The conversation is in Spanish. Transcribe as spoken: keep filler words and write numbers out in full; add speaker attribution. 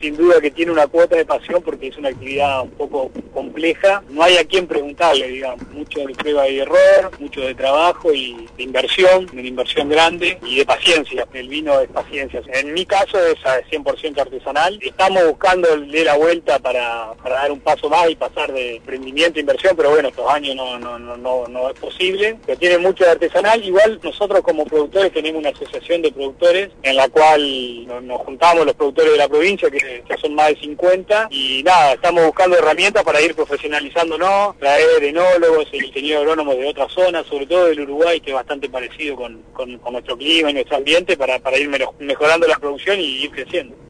Speaker 1: sin duda que tiene una cuota de pasión porque es una actividad un poco compleja. No hay a quien preguntarle, digamos, mucho de prueba y error, mucho de trabajo y de inversión, de una inversión grande y de paciencia. El vino es paciencia. En mi caso es cien por ciento artesanal. Estamos buscando de la vuelta para, para dar un paso más y pasar de emprendimiento a inversión, pero bueno, estos años no, no, no, no, no es posible. Pero tiene mucho de artesanal. Igual nosotros como productores tenemos una asociación de productores en la cual nos, nos juntamos los productores de la provincia, que ya son más de cincuenta, y nada, estamos buscando herramientas para ir profesionalizándonos, traer enólogos e ingenieros agrónomos de otras zonas, sobre todo del Uruguay, que es bastante parecido con, con, con nuestro clima y nuestro ambiente, para, para ir mejorando la producción y ir creciendo.